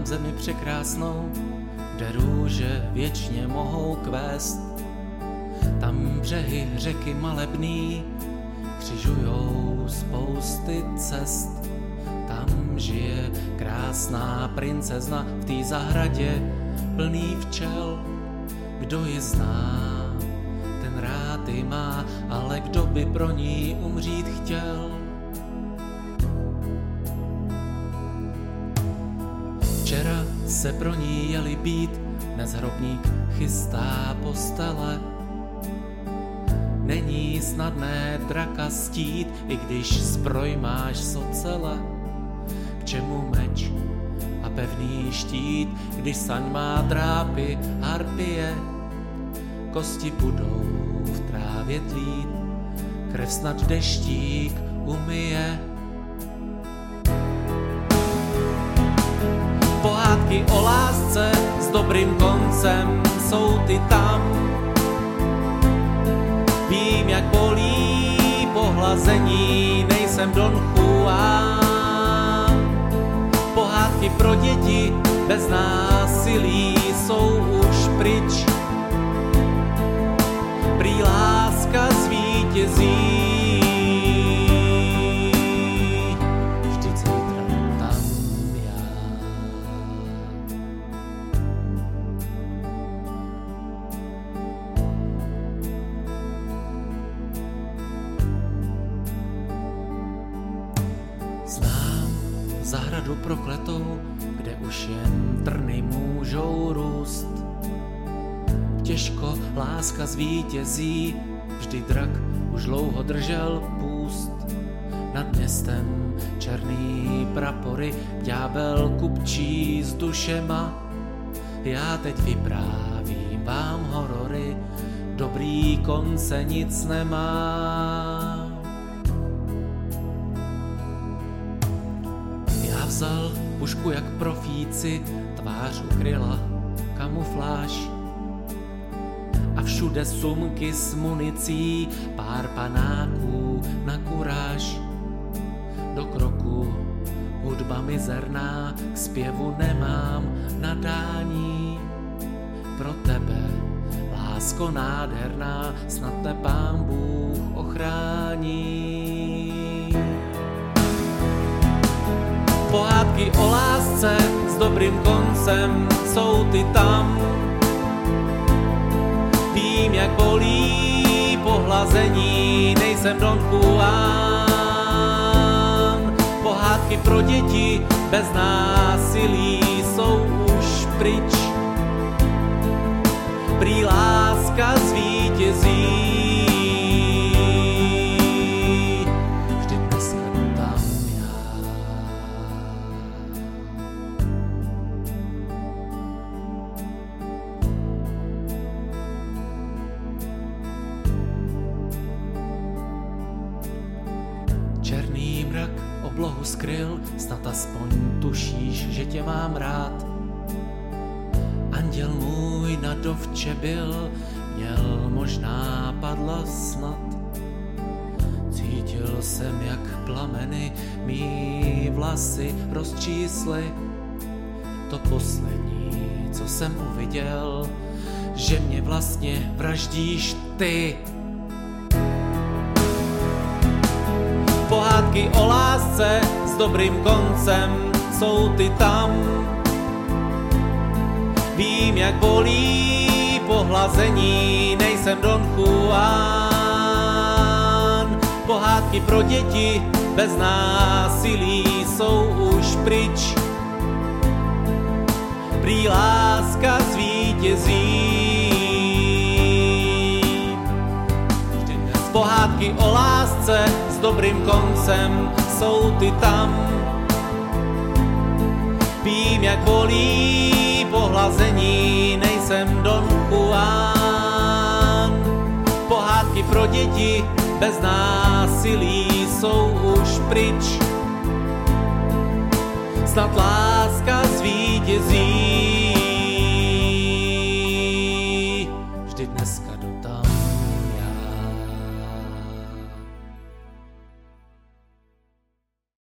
Znám zemi překrásnou, kde růže věčně mohou kvést. Tam břehy řeky malebný křižujou spousty cest. Tam žije krásná princezna v té zahradě plný včel. Kdo ji zná, ten rád ji má, ale kdo by pro ní umřít chtěl? Včera se pro ní jeli být, dnes hrobník chystá postele. Není snadné draka stít, i když zbroj máš z ocele. K čemu meč a pevný štít, když saň má drápy harpie? Kosti budou v trávě tlít, krev snad deštík umyje. Pohádky o lásce s dobrým koncem jsou ty tam. Vím, jak bolí pohlazení, nejsem Don Juan. Pohádky pro děti bez násilí jsou už pryč. Prý láska zvítězí. Vždyť zítra tam já. Znám zahradu prokletou, kde už jen trny můžou růst. Těžko láska zvítězí, vždy drak už dlouho držel půst. Nad městem černý prapory, ďábel kupčí s dušema. Já teď vyprávím vám horory, dobrý konce nic nemá. Já vzal pušku jak profíci, tvář ukryla kamufláž. A všude sumky s municí, pár panáků na kuráž. Do kroku hudba mizerná, k zpěvu nemám nadání. Pro tebe, lásko nádherná, snad te Pán Bůh ochrání. Pohádky o lásce s dobrým koncem jsou ty tam. Vím, jak bolí pohlazení, nejsem Don Juan. Pohádky pro děti bez násilí jsou už pryč. Prý láska zvítězí. Vždy dneska tam já. Černý mrak oblohu skryl, snad aspoň tušíš, že tě mám rád. Anděl můj na dovče byl, měl možná padla snad. Cítil jsem, jak plameny mý vlasy rozčísly. To poslední, co jsem uviděl, že mě vlastně vraždíš ty. Pohádky o lásce s dobrým koncem jsou ty tam. Vím, jak bolí pohlazení, nejsem Don Juan. Pohádky pro děti bez násilí jsou už pryč. Prý láska zvítězí. Pohádky o lásce s dobrým koncem jsou ty tam. Vím, jak bolí pohlazení, nejsem Don Juan. Pohádky pro děti bez násilí jsou už pryč. Snad láska zvítězí. Vždy dneska do tam.